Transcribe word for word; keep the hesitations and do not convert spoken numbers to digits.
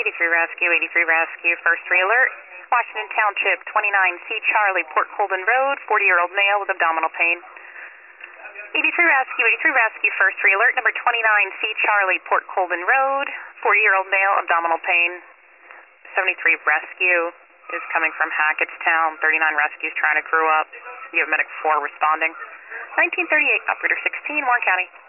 eighty-three Rescue, eighty-three Rescue, first alert. Washington Township, twenty-nine C Charlie, Port Colden Road, forty-year-old male with abdominal pain. eighty-three Rescue, eighty-three Rescue, first alert, number twenty-nine C Charlie, Port Colden Road, forty-year-old male, abdominal pain. seventy-three Rescue is coming from Hackettstown, thirty-nine Rescue is trying to crew up. You have medic four responding. nineteen thirty-eight, operator sixteen, Warren County.